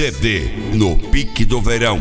CD no pique do verão.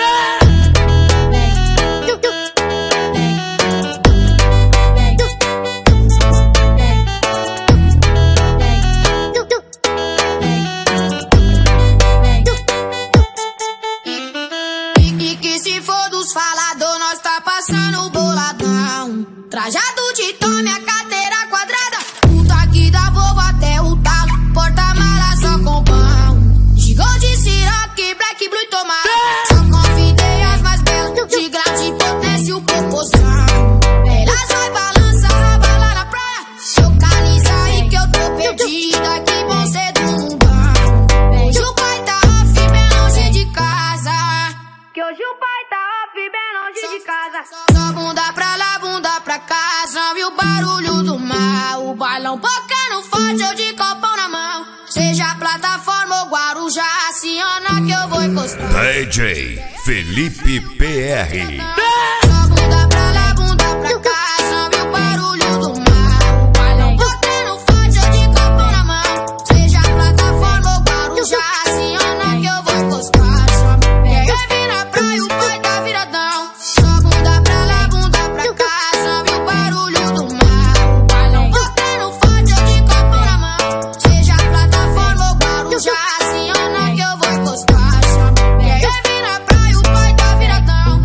E que se for dos falador, nós tá passando boladão. Trajado de tome, a cadeira quadrada. O toque da Volvo até o talo. Porta-mala só com pão. Gigou de Ciroc, Black Blue e tomate. Só convidei as mais belas. De grande potência o popozão. Elas vai balançar, bala na praia. Localiza aí que eu tô perdida. Que bom ser do mundão. Hoje o pai tá off, bem longe de casa. Que hoje o pai tá off, bem longe de casa. Só bunda pra lá, bunda pra cá. Só viu o barulho do mar. O bailão bocando forte, eu de copão na mão. Seja plataforma ou Guarujá, aciona que eu vou encostar. DJ Felipe PR. Só bunda pra lá, bunda pra cá. Só viu o barulho do mar. O bailão bocando forte, eu de copão na mão. Seja plataforma ou Guarujá, aciona que eu vou encostar. Quer vir na praia, o pai tá viradão. Só bunda pra lá, bunda pra cá. Só viu o barulho do mar. O bailão bocando forte, eu de copão na mão. Seja plataforma ou Guarujá, aciona que eu vou encostar. Quer vir na praia, o pai tá viradão.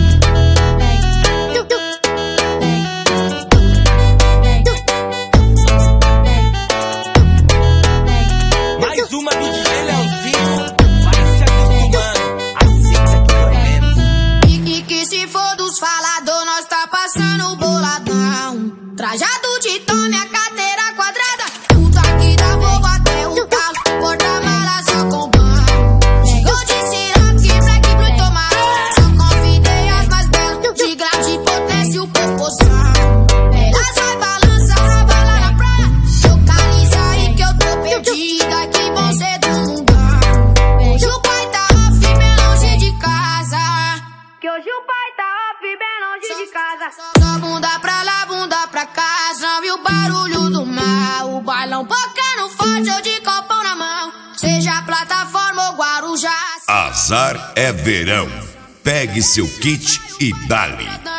Mais uma do DJ Leozinho. Vai se acostumando. Aceita que dói menos. E que se for dos falador, nós tá passando boladão. Trajado de tome, a cadeira quadrada. O toque da Volvo até o talo. Porta-mala só com pão. Gigou de Ciroc, Black Blue e tomate. Só convidei as mais belas. De grande potência o popozão. Elas vai balançar, bala na praia. Localiza aí que eu tô perdida. Que bom ser do mundão. Hoje o pai tá off, bem longe de casa. Que hoje o pai tá off, bem longe de casa. Só bunda pra lá, bunda pra cá. Só viu o barulho do mar. O bailão bocando forte, eu de copão na mão. Seja plataforma ou Guarujá. Azar é verão. Pegue seu kit e dale.